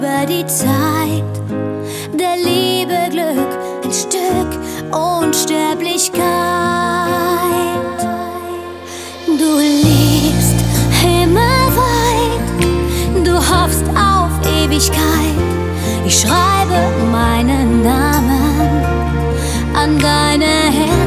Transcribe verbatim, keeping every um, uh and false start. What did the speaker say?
Über die Zeit der Liebe, Glück, ein Stück Unsterblichkeit. Du liebst himmelweit, du hoffst auf Ewigkeit. Ich schreibe meinen Namen an deine Herzen.